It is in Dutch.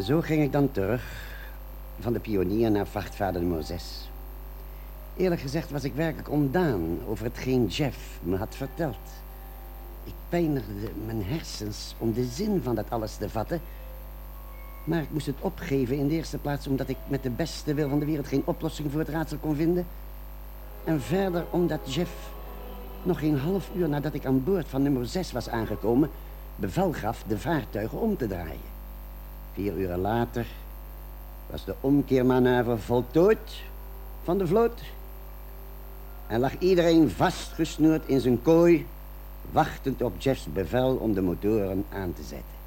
Zo ging ik dan terug, van de Pionier naar vrachtvaarder nummer 6. Eerlijk gezegd was ik werkelijk ontdaan over hetgeen Jeff me had verteld. Ik pijnigde mijn hersens om de zin van dat alles te vatten. Maar ik moest het opgeven in de eerste plaats omdat ik met de beste wil van de wereld geen oplossing voor het raadsel kon vinden. En verder omdat Jeff nog geen half uur nadat ik aan boord van nummer 6 was aangekomen bevel gaf de vaartuigen om te draaien. 4 uur later was de omkeermanoeuvre voltooid van de vloot en lag iedereen vastgesnoerd in zijn kooi, wachtend op Jeffs bevel om de motoren aan te zetten.